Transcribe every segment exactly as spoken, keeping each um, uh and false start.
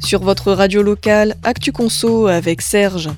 Sur votre radio locale, Actu Conso avec Serge.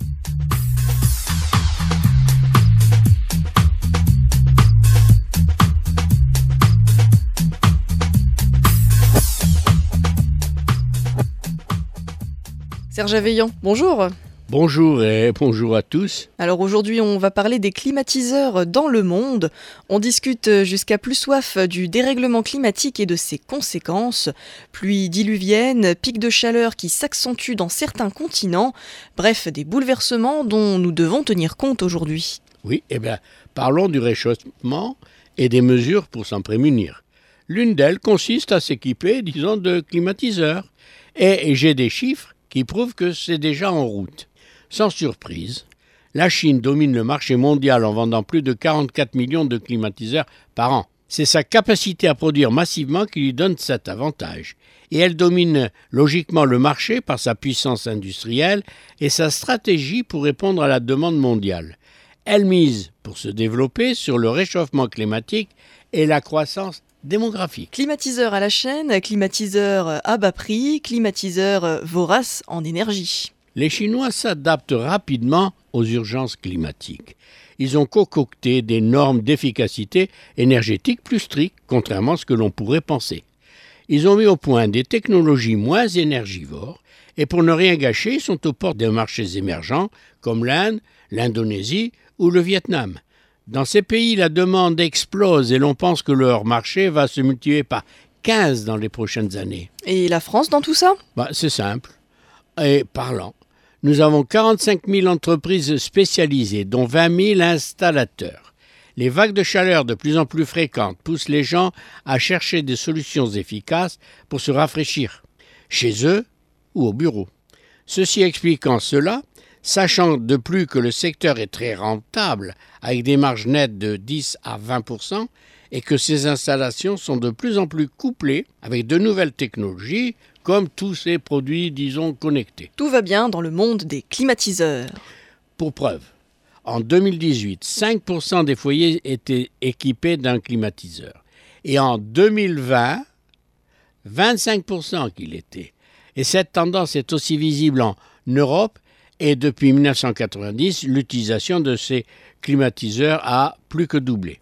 Serge Aveillant, bonjour. Bonjour et bonjour à tous. Alors aujourd'hui, on va parler des climatiseurs dans le monde. On discute jusqu'à plus soif du dérèglement climatique et de ses conséquences. Pluies diluviennes, pics de chaleur qui s'accentuent dans certains continents. Bref, des bouleversements dont nous devons tenir compte aujourd'hui. Oui, eh bien, parlons du réchauffement et des mesures pour s'en prémunir. L'une d'elles consiste à s'équiper, disons, de climatiseurs. Et j'ai des chiffres qui prouvent que c'est déjà en route. Sans surprise, la Chine domine le marché mondial en vendant plus de quarante-quatre millions de climatiseurs par an. C'est sa capacité à produire massivement qui lui donne cet avantage. Et elle domine logiquement le marché par sa puissance industrielle et sa stratégie pour répondre à la demande mondiale. Elle mise, pour se développer, sur le réchauffement climatique et la croissance démographique. Climatiseur à la chaîne, climatiseur à bas prix, climatiseur vorace en énergie. Les Chinois s'adaptent rapidement aux urgences climatiques. Ils ont concocté des normes d'efficacité énergétique plus strictes, contrairement à ce que l'on pourrait penser. Ils ont mis au point des technologies moins énergivores et pour ne rien gâcher, ils sont aux portes des marchés émergents comme l'Inde, l'Indonésie ou le Vietnam. Dans ces pays, la demande explose et l'on pense que leur marché va se multiplier par quinze dans les prochaines années. Et la France dans tout ça ? Bah, c'est simple et parlant. Nous avons quarante-cinq mille entreprises spécialisées, dont vingt mille installateurs. Les vagues de chaleur de plus en plus fréquentes poussent les gens à chercher des solutions efficaces pour se rafraîchir, chez eux ou au bureau. Ceci expliquant cela, sachant de plus que le secteur est très rentable, avec des marges nettes de dix à vingt pour cent, et que ces installations sont de plus en plus couplées avec de nouvelles technologies, comme tous ces produits, disons, connectés. Tout va bien dans le monde des climatiseurs. Pour preuve, en deux mille dix-huit, cinq pour cent des foyers étaient équipés d'un climatiseur. Et en deux mille vingt, vingt-cinq pour cent qu'il était. Et cette tendance est aussi visible en Europe. Et depuis dix-neuf cent quatre-vingt-dix, l'utilisation de ces climatiseurs a plus que doublé.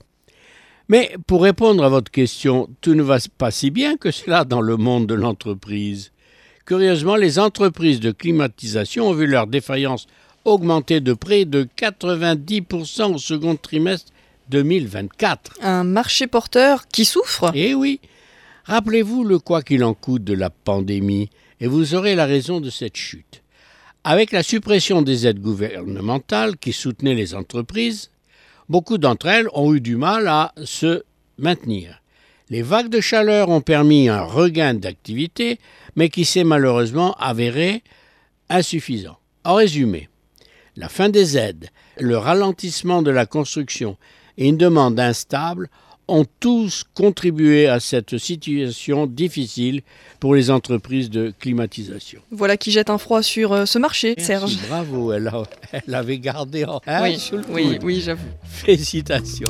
Mais pour répondre à votre question, tout ne va pas si bien que cela dans le monde de l'entreprise. Curieusement, les entreprises de climatisation ont vu leur défaillance augmenter de près de quatre-vingt-dix pour cent au second trimestre deux mille vingt-quatre. Un marché porteur qui souffre ? Eh oui. Rappelez-vous le quoi qu'il en coûte de la pandémie et vous aurez la raison de cette chute. Avec la suppression des aides gouvernementales qui soutenaient les entreprises, beaucoup d'entre elles ont eu du mal à se maintenir. Les vagues de chaleur ont permis un regain d'activité, mais qui s'est malheureusement avéré insuffisant. En résumé, la fin des aides, le ralentissement de la construction et une demande instable ont tous contribué à cette situation difficile pour les entreprises de climatisation. Voilà qui jette un froid sur euh, ce marché, Merci, Serge. Bravo, elle, a, elle avait gardé en hein, oui, sous le oui, coude. oui, j'avoue. Félicitations.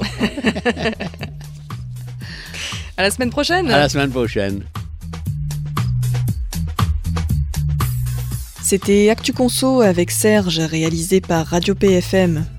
À la semaine prochaine. À la semaine prochaine. C'était Actu Conso avec Serge, réalisé par Radio P F M.